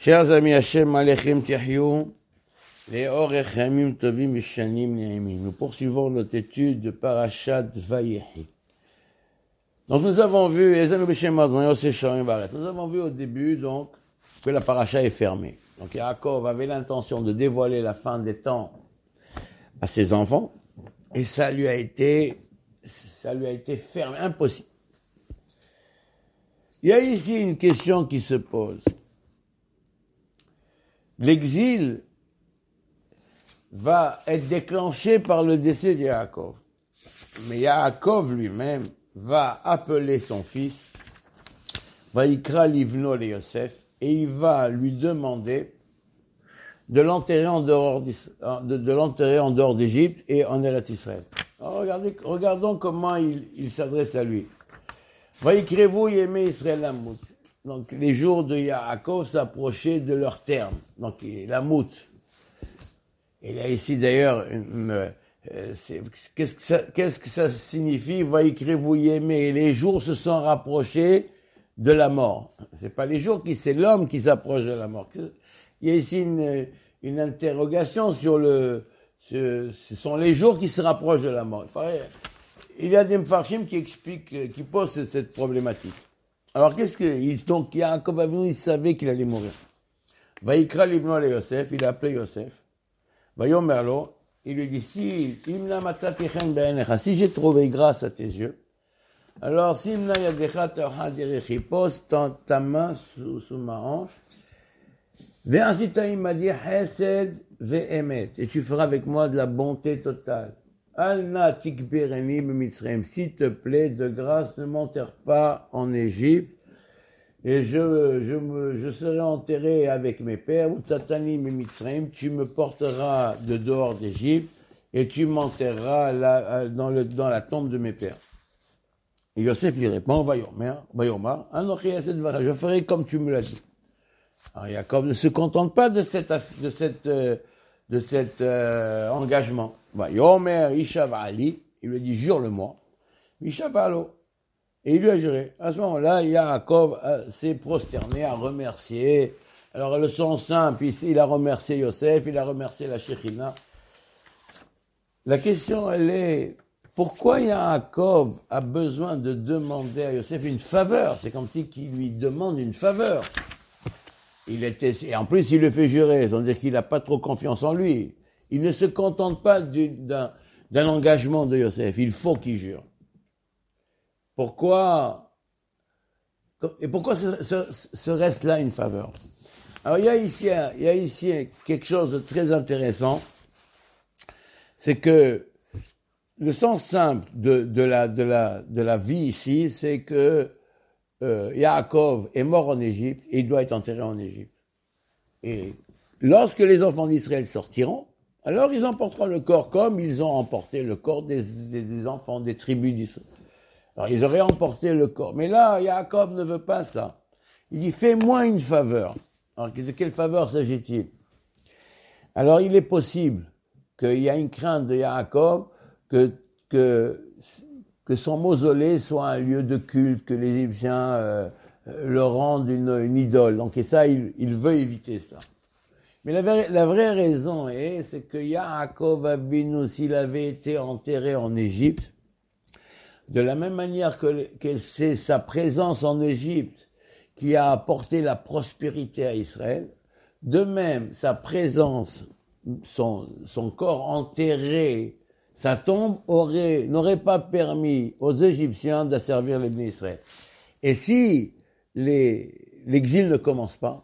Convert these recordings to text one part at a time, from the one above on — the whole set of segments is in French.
Chers amis, Hashem Alechem Tiahyou, les Orech Yamim Tovim Vishanim Ne'emim. Nous poursuivons notre étude de Parashat Vayehi. Donc nous avons vu, nous avons vu au début donc que la paracha est fermée. Donc Yaakov avait l'intention de dévoiler la fin des temps à ses enfants, et ça lui a été fermé, impossible. Il y a ici une question qui se pose. L'exil va être déclenché par le décès de Yaakov. Mais Yaakov lui-même va appeler son fils, Vayikra Livno le Yosef, et il va lui demander de l'enterrer en dehors d'Égypte et en Eretz Israël. Alors regardons comment il s'adresse à lui. Vayikrevu Yemei Israël Amut. Donc les jours de Yaakov s'approchaient de leur terme. Donc la mout. Et là ici d'ailleurs, qu'est-ce que ça signifie? Vayikrevu Yemei. Les jours se sont rapprochés de la mort. C'est pas les jours c'est l'homme qui s'approche de la mort. Il y a ici une interrogation sur ce sont les jours qui se rapprochent de la mort. Il y a des Mfarshim qui expliquent, qui posent cette problématique. Alors donc Yaakov Avinu, il savait qu'il allait mourir. Vayikra Livno le Yosef, il a appelé Yosef. Vayomer lo, il lui dit, si j'ai trouvé grâce à tes yeux, alors si pose ta main sous ma hanche, il m'a dit Hesed ve'emet, et tu feras avec moi de la bonté totale. Alna tikbereni b'Mitzrayim, s'il te plaît, de grâce, ne m'enterre pas en Égypte, et je serai enterré avec mes pères, ou tatani b'Mitzrayim, tu me porteras de dehors d'Égypte, et tu m'enterreras dans la tombe de mes pères. Et Yosef lui répond, Vayomar, Anochi Hesed v'ara, je ferai comme tu me l'as dit. Alors Yaakov ne se contente pas de cet engagement. Yomer Ishav Ali, il lui dit jure-le-moi. Ishavalo. Et il lui a juré. À ce moment-là, Yaakov s'est prosterné, a remercié. Alors le son simple ici, il a remercié Yosef, il a remercié la Shekhinah. La question, elle est, pourquoi Yaakov a besoin de demander à Yosef une faveur? C'est comme si qu'il lui demande une faveur. Et en plus, il le fait jurer, c'est-à-dire qu'il n'a pas trop confiance en lui. Il ne se contente pas d'un engagement de Yosef, il faut qu'il jure. Pourquoi serait-ce-là une faveur? Alors il y a ici quelque chose de très intéressant, c'est que le sens simple de la vie ici, c'est que Yaakov est mort en Égypte et il doit être enterré en Égypte. Et lorsque les enfants d'Israël sortiront, alors ils emporteront le corps comme ils ont emporté le corps des enfants des tribus d'Israël. Alors ils auraient emporté le corps. Mais là, Yaakov ne veut pas ça. Il dit, fais-moi une faveur. Alors de quelle faveur s'agit-il? Alors il est possible qu'il y a une crainte de Yaakov que son mausolée soit un lieu de culte, que les Égyptiens le rendent une idole. Donc et ça, il veut éviter cela. Mais la vraie raison c'est que Yaakov Avinu, s'il avait été enterré en Égypte, de la même manière que c'est sa présence en Égypte qui a apporté la prospérité à Israël, de même, sa présence, son corps enterré, sa tombe n'aurait pas permis aux Égyptiens d'asservir les bénis Israël. Et si l'exil ne commence pas,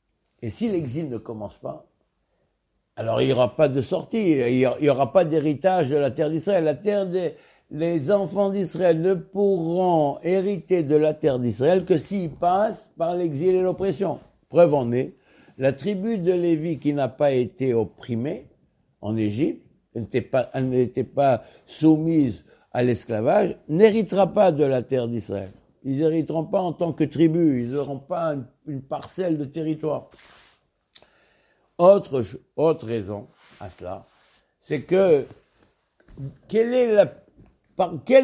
alors il n'y aura pas de sortie, il n'y aura pas d'héritage de la terre d'Israël. Les enfants d'Israël ne pourront hériter de la terre d'Israël que s'ils passent par l'exil et l'oppression. Preuve en est, la tribu de Lévi qui n'a pas été opprimée en Égypte, elle n'était pas soumise à l'esclavage, n'héritera pas de la terre d'Israël. Ils n'hériteront pas en tant que tribu, ils n'auront pas une parcelle de territoire. Autre raison à cela, c'est que quelle est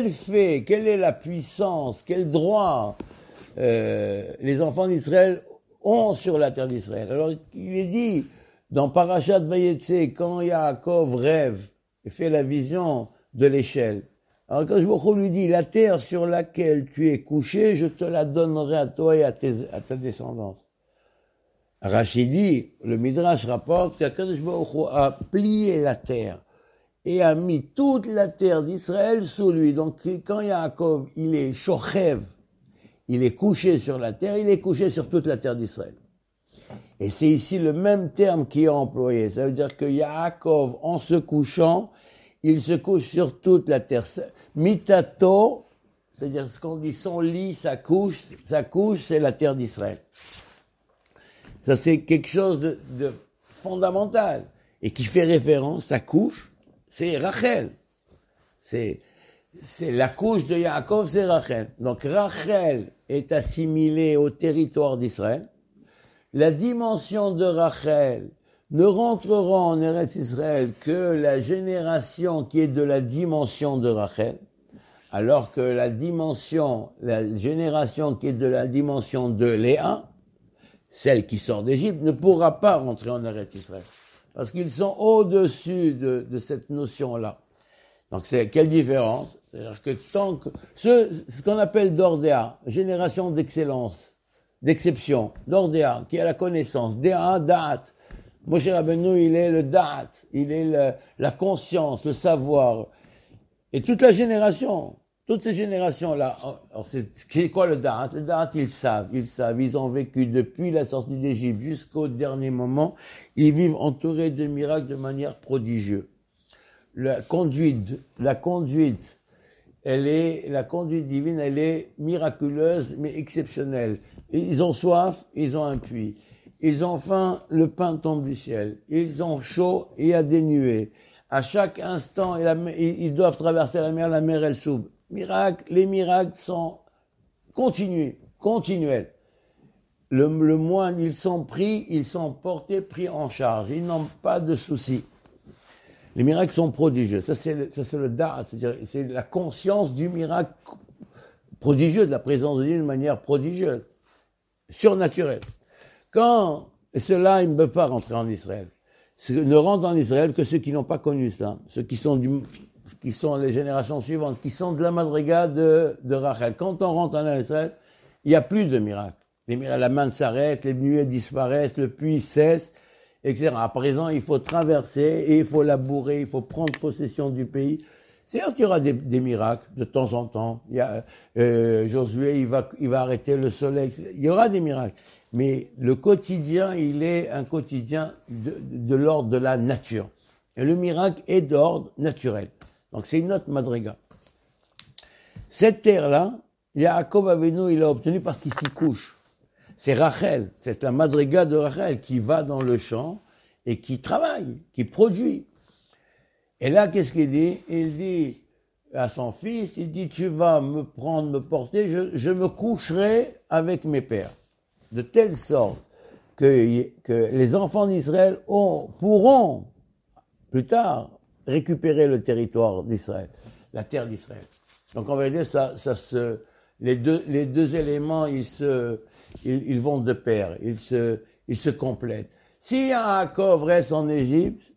la puissance, quel droit les enfants d'Israël ont sur la terre d'Israël. Alors, il est dit, dans Parashat Vayetze, quand Yaakov rêve et fait la vision de l'échelle, alors quand je lui dit, la terre sur laquelle tu es couché, je te la donnerai à toi et à ta descendance. Rachid dit, le Midrash rapporte qu'Akadosh Baruch Hu a plié la terre et a mis toute la terre d'Israël sous lui. Donc quand Yaakov, il est shochev, il est couché sur la terre, il est couché sur toute la terre d'Israël. Et c'est ici le même terme qui est employé. Ça veut dire que Yaakov, en se couchant, il se couche sur toute la terre. Mitato, c'est-à-dire ce qu'on dit son lit, sa couche, c'est la terre d'Israël. Ça, c'est quelque chose de fondamental et qui fait référence à couche, c'est Rachel. C'est la couche de Yaakov, c'est Rachel. Donc Rachel est assimilée au territoire d'Israël. La dimension de Rachel ne rentrera en Eretz Israël que la génération qui est de la dimension de Rachel, alors que la génération qui est de la dimension de Léa, celle qui sort d'Égypte, ne pourra pas rentrer en Eretz Israël. Parce qu'ils sont au-dessus de cette notion-là. Donc quelle différence? C'est-à-dire que tant que, ce qu'on appelle Dordéa, génération d'excellence, d'exception, Dordéa, qui a la connaissance, Déa, Da'at. Moshe Rabbeinu, il est le Da'at, il est la conscience, le savoir. Et toute la génération, toutes ces générations-là, c'est quoi le Da'at? Le Da'at, ils savent, ils ont vécu depuis la sortie d'Égypte jusqu'au dernier moment, ils vivent entourés de miracles de manière prodigieuse. La conduite divine, elle est miraculeuse, mais exceptionnelle. Ils ont soif, ils ont un puits. Ils ont faim, le pain tombe du ciel. Ils ont chaud, il y a des nuées. À chaque instant, ils doivent traverser la mer elle s'ouvre. Les miracles sont continuels. Le moine, ils sont portés, pris en charge. Ils n'ont pas de soucis. Les miracles sont prodigieux. Ça, c'est le da'at, c'est-à-dire, c'est la conscience du miracle prodigieux, de la présence de Dieu d'une manière prodigieuse, surnaturelle. Quand ceux-là, ils ne peuvent pas rentrer en Israël. Ne rentrent en Israël que ceux qui n'ont pas connu cela, ceux qui sont les générations suivantes, qui sont de la madriga de Rachel. Quand on rentre en Israël, il n'y a plus de miracles. La manne s'arrête, les nuées disparaissent, le puits cesse, etc. À présent, il faut traverser et il faut labourer, il faut prendre possession du pays. Certes, il y aura des miracles de temps en temps. Il y a Josué, il va arrêter le soleil. Il y aura des miracles. Mais le quotidien, il est un quotidien de l'ordre de la nature. Et le miracle est d'ordre naturel. Donc c'est une autre madriga. Cette terre-là, Yaakov Avinu, il l'a obtenue parce qu'il s'y couche. C'est Rachel, c'est la madriga de Rachel qui va dans le champ et qui travaille, qui produit. Et là, qu'est-ce qu'il dit? Il dit à son fils, il dit, tu vas me prendre, me porter, je me coucherai avec mes pères. De telle sorte que les enfants d'Israël pourront, plus tard, récupérer le territoire d'Israël, la terre d'Israël. Donc on va dire, les deux éléments, ils vont de pair, ils se complètent. Si Yaakov reste en Égypte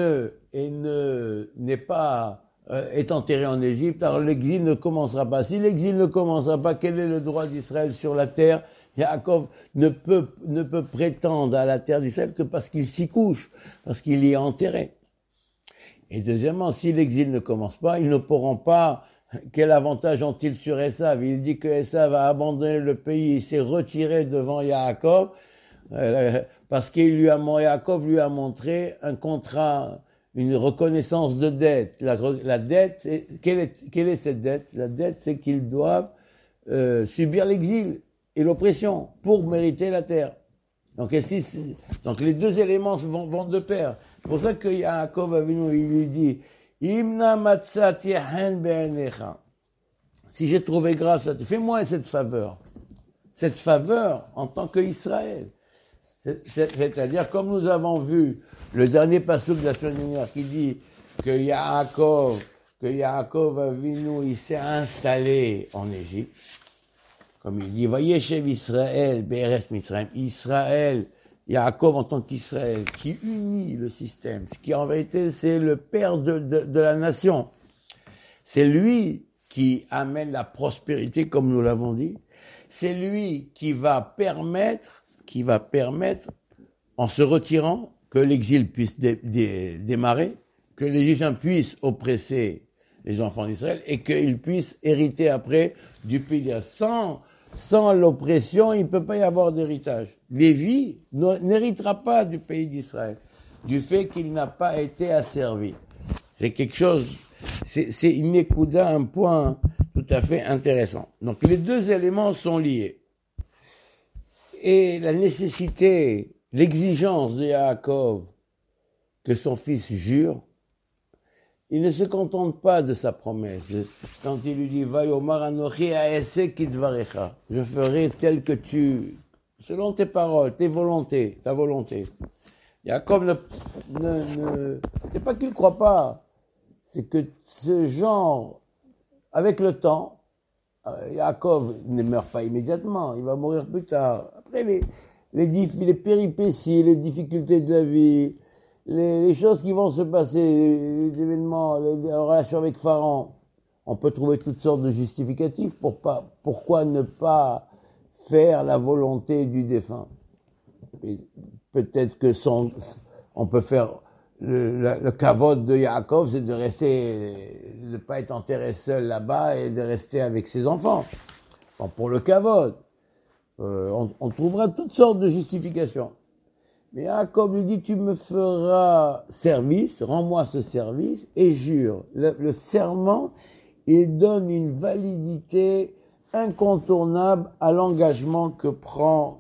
est enterré en Égypte, alors l'exil ne commencera pas. Si l'exil ne commencera pas, quel est le droit d'Israël sur la terre? Yaakov ne peut prétendre à la terre d'Israël que parce qu'il s'y couche, parce qu'il y est enterré. Et deuxièmement, si l'exil ne commence pas, ils ne pourront pas. Quel avantage ont-ils sur Esav? Il dit que Esav a abandonné le pays, il s'est retiré devant Yaakov, parce Yaakov lui a montré un contrat, une reconnaissance de dette. La dette, quelle est cette dette? La dette, c'est qu'ils doivent subir l'exil et l'oppression pour mériter la terre. Donc les deux éléments vont de pair. C'est pour ça que Yaakov Avinu, il lui dit, Imna matzati hen be'enecha. Si j'ai trouvé grâce à toi, fais-moi cette faveur en tant qu'Israël. C'est-à-dire, comme nous avons vu le dernier passage de la semaine dernière qui dit que Yaakov Avinu, il s'est installé en Égypte. comme il dit, Vayeshev Israël, Be'eretz Mitzrayim, Israël, Yaakov en tant qu'Israël, qui unit le système, ce qui en vérité c'est le père de la nation. C'est lui qui amène la prospérité, comme nous l'avons dit. C'est lui qui va permettre, en se retirant, que l'exil puisse démarrer, que les Égyptiens puissent oppresser les enfants d'Israël et qu'ils puissent hériter après du pays d'Israël. Sans l'oppression, il ne peut pas y avoir d'héritage. Lévi n'héritera pas du pays d'Israël, du fait qu'il n'a pas été asservi. C'est quelque chose, c'est une écouda, un point tout à fait intéressant. Donc les deux éléments sont liés. Et la nécessité, l'exigence de Yaakov que son fils jure, il ne se contente pas de sa promesse. Quand il lui dit, Vayomar anochi ha'esek kidvarecha, je ferai tel que tu, selon tes paroles, tes volontés, ta volonté. Yaakov c'est pas qu'il ne croit pas, c'est que ce genre, avec le temps, Yaakov ne meurt pas immédiatement, il va mourir plus tard. Après, les péripéties, les difficultés de la vie, les choses qui vont se passer, les événements, les relations avec Pharaon, on peut trouver toutes sortes de justificatifs pourquoi ne pas faire la volonté du défunt. Et peut-être que on peut faire le kavod de Yaakov, c'est de ne pas être enterré seul là-bas et de rester avec ses enfants. Bon, pour le kavod, on trouvera toutes sortes de justifications. Mais Yaakov lui dit, tu me feras service, rends-moi ce service, et jure. Le serment, il donne une validité incontournable à l'engagement que prend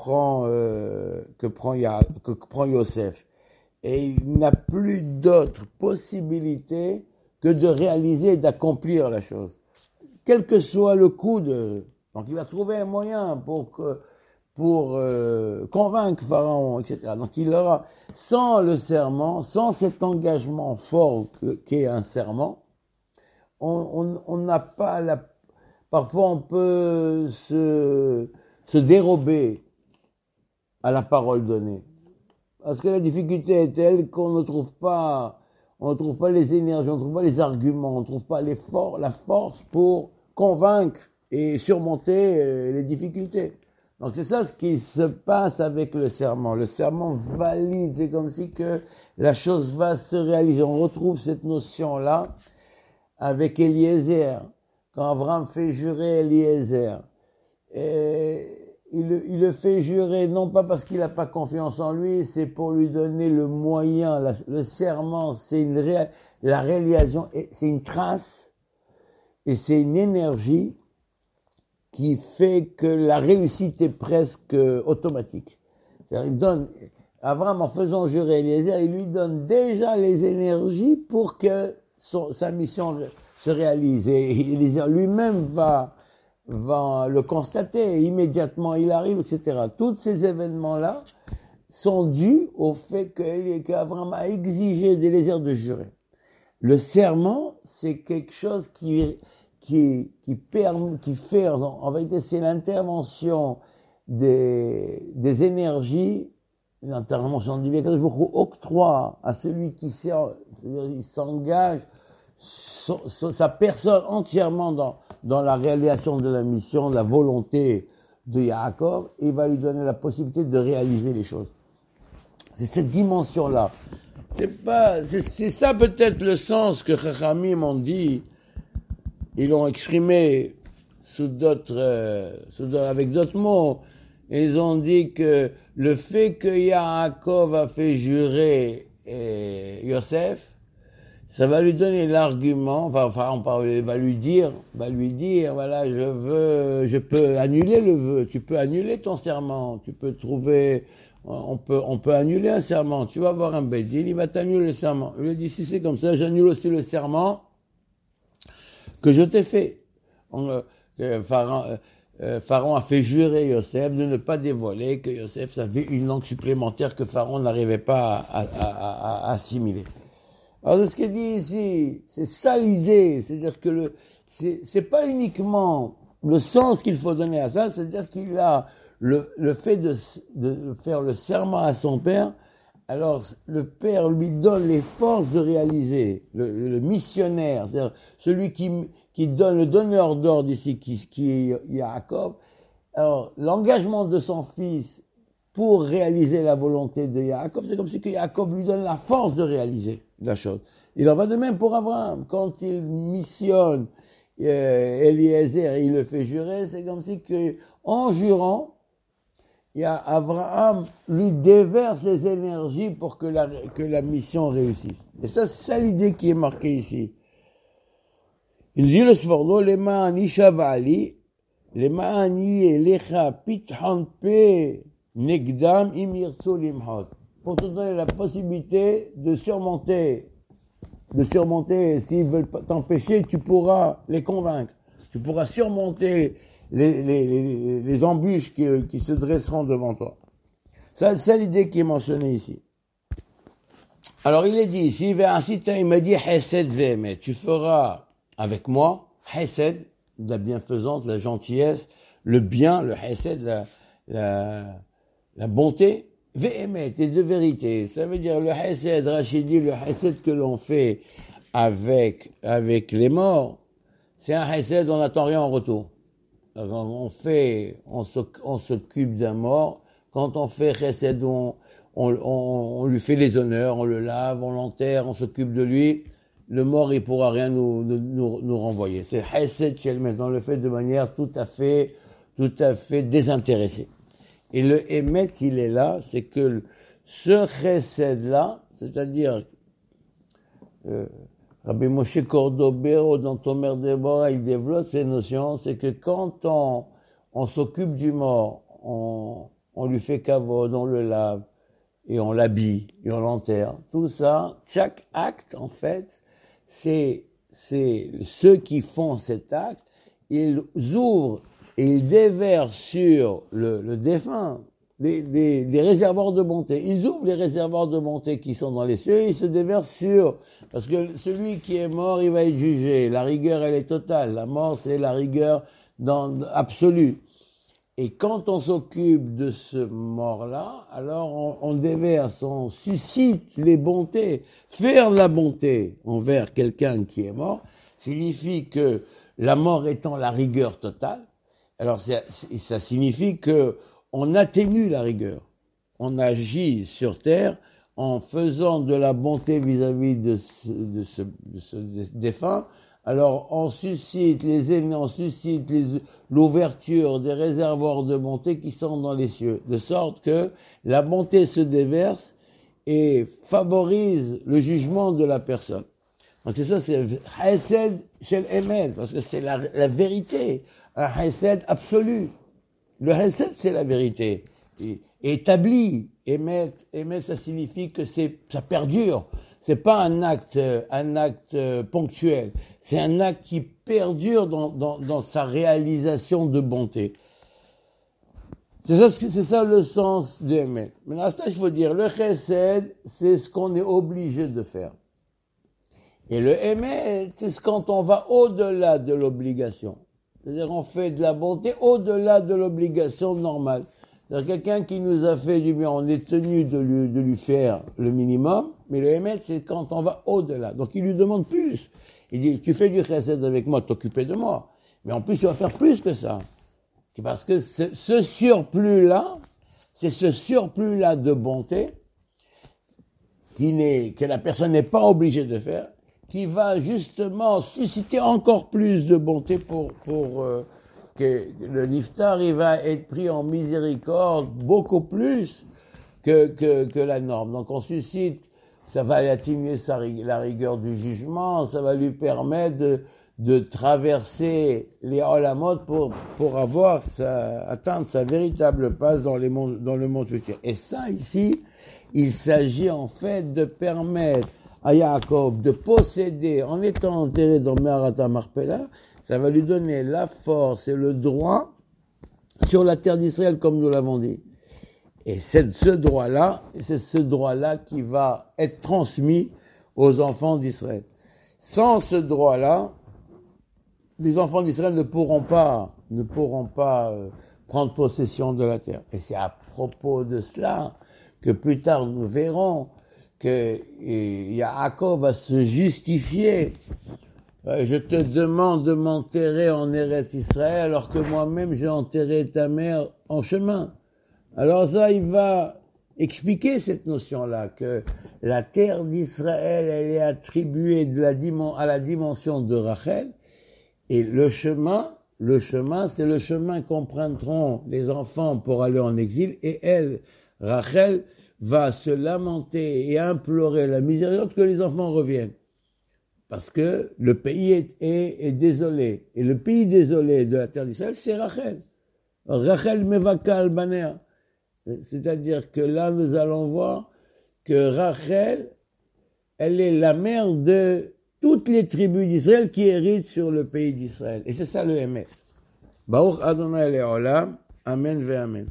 Yosef. Et il n'a plus d'autre possibilité que de réaliser et d'accomplir la chose. Quel que soit le coût donc il va trouver un moyen pour convaincre Pharaon, etc. Donc il aura, sans le serment, sans cet engagement fort qu'est un serment, on n'a pas parfois on peut se dérober à la parole donnée. Parce que la difficulté est telle qu'on ne trouve pas les énergies, on ne trouve pas les arguments, on ne trouve pas la force pour convaincre et surmonter les difficultés. Donc c'est ça ce qui se passe avec le serment. Le serment valide, c'est comme si que la chose va se réaliser. On retrouve cette notion-là avec Eliezer. Quand Abraham fait jurer Eliezer, et il le fait jurer non pas parce qu'il n'a pas confiance en lui, c'est pour lui donner le moyen. Le serment, c'est la réalisation, c'est une trace et c'est une énergie qui fait que la réussite est presque automatique. Il donne, Abraham, en faisant jurer Eliezer, il lui donne déjà les énergies pour que sa mission se réalise. Et Eliezer lui-même va le constater, et immédiatement il arrive, etc. Tous ces événements-là sont dus au fait qu'Abraham a exigé d'Eliezer de jurer. Le serment, c'est quelque chose qui fait, en vérité, c'est l'intervention des énergies, l'intervention divine, que vous octroie à celui qui c'est-à-dire il s'engage sa personne entièrement dans la réalisation de la mission, de la volonté de Yaakov, et il va lui donner la possibilité de réaliser les choses. C'est cette dimension-là. C'est ça peut-être le sens que Chachamim ont dit. Ils l'ont exprimé avec d'autres mots. Ils ont dit que le fait que Yaakov a fait jurer Yosef, ça va lui donner l'argument, va lui dire, voilà, je peux annuler le vœu, tu peux annuler ton serment, tu peux trouver, on peut annuler un serment, tu vas voir un bédin, il va t'annuler le serment. Il lui a dit, si c'est comme ça, j'annule aussi le serment que je t'ai fait. Pharaon a fait jurer Yosef de ne pas dévoiler que Yosef avait une langue supplémentaire que Pharaon n'arrivait pas à assimiler. Alors, ce qu'il dit ici, c'est ça l'idée, c'est-à-dire que c'est pas uniquement le sens qu'il faut donner à ça, c'est-à-dire qu'il a le fait de faire le serment à son père, alors le père lui donne les forces de réaliser, le missionnaire, c'est-à-dire celui qui donne le donneur d'ordre ici, qui est Yaakov. Alors l'engagement de son fils pour réaliser la volonté de Yaakov, c'est comme si que Yaakov lui donne la force de réaliser la chose. Il en va de même pour Abraham. Quand il missionne Eliezer et il le fait jurer, c'est comme si que, en jurant, Abraham lui déverse les énergies pour que la mission réussisse. Et ça, c'est ça l'idée qui est marquée ici. Il dit le Sforno, les ma'ani shavali, les ma'ani elecha pithan pe negdam im yirtzu limhot. Pour te donner la possibilité de surmonter, s'ils veulent t'empêcher, tu pourras les convaincre. Tu pourras surmonter les embûches qui se dresseront devant toi. C'est l'idée qui est mentionnée ici. Alors il est dit ici, il m'a dit Hesed ve'emet, tu feras avec moi Hesed, de la bienfaisance, de la gentillesse, le bien, le Hesed, la bonté, ve'emet, et de vérité. Ça veut dire le Hesed, Rachid dit, le Hesed que l'on fait avec les morts, c'est un Hesed, on n'attend rien en retour. On s'occupe d'un mort. Quand on fait Chesed, on lui fait les honneurs, on le lave, on l'enterre, on s'occupe de lui. Le mort, il pourra rien nous renvoyer. C'est Chesed chez le on le fait de manière tout à fait désintéressée. Et le Emet, il est là, c'est que ce Chesed-là, c'est-à-dire, Rabbi Moshe Cordobero, dans Tomer Deborah, il développe ces notions, c'est que quand on s'occupe du mort, on lui fait kavod, on le lave, et on l'habille, et on l'enterre. Tout ça, chaque acte, en fait, c'est ceux qui font cet acte, ils ouvrent et ils déversent sur le défunt des réservoirs de bonté. Ils ouvrent les réservoirs de bonté qui sont dans les cieux et ils se déversent sur... Parce que celui qui est mort, il va être jugé. La rigueur, elle est totale. La mort, c'est la rigueur absolue. Et quand on s'occupe de ce mort-là, alors on déverse, on suscite les bontés. Faire la bonté envers quelqu'un qui est mort signifie que la mort étant la rigueur totale, alors ça signifie que on atténue la rigueur. On agit sur terre en faisant de la bonté vis-à-vis de ce défunt. Alors on suscite l'ouverture des réservoirs de bonté qui sont dans les cieux, de sorte que la bonté se déverse et favorise le jugement de la personne. Donc c'est ça, c'est Hesed Shel Emet, parce que c'est la vérité, un Hesed absolu. Le Hesed, c'est la vérité, établi. Emet, ça signifie que ça perdure. C'est pas un acte ponctuel. C'est un acte qui perdure dans sa réalisation de bonté. C'est ça le sens de Emet. Maintenant, à ça, il faut dire, le Chesed, c'est ce qu'on est obligé de faire. Et le Emet, c'est quand on va au-delà de l'obligation. C'est-à-dire, on fait de la bonté au-delà de l'obligation normale. C'est-à-dire, quelqu'un qui nous a fait du bien, on est tenu de lui faire le minimum, mais le Emet, c'est quand on va au-delà. Donc, il lui demande plus. Il dit, tu fais du Chesed avec moi, t'occuper de moi. Mais en plus, tu vas faire plus que ça. Parce que ce surplus-là, c'est ce surplus-là de bonté que la personne n'est pas obligée de faire, qui va justement susciter encore plus de bonté pour que le niftar, il va être pris en miséricorde beaucoup plus que la norme. Donc on suscite, ça va atténuer la rigueur du jugement, ça va lui permettre de traverser les olamot pour atteindre sa véritable place dans le monde futur. Et ça, ici, il s'agit en fait de permettre à Yaakov de posséder, en étant enterré dans Me'arat Marpella, ça va lui donner la force et le droit sur la terre d'Israël, comme nous l'avons dit. Et c'est ce droit-là qui va être transmis aux enfants d'Israël. Sans ce droit-là, les enfants d'Israël ne pourront pas ne pourront pas prendre possession de la terre. Et c'est à propos de cela que plus tard nous verrons que Yaakov va se justifier. Je te demande de m'enterrer en Eretz Israël alors que moi-même j'ai enterré ta mère en chemin. Alors ça, il va expliquer cette notion-là, que la terre d'Israël, elle est attribuée à la dimension de Rachel, et le chemin, c'est le chemin qu'emprunteront les enfants pour aller en exil, et elle, Rachel, va se lamenter et implorer la miséricorde que les enfants reviennent. Parce que le pays est désolé. Et le pays désolé de la terre d'Israël, c'est Rachel. Rachel mevaka al banea. C'est-à-dire que là, nous allons voir que Rachel, elle est la mère de toutes les tribus d'Israël qui héritent sur le pays d'Israël. Et c'est ça le Emet. Baruch Adonai Le'olam. Amen ve Amen.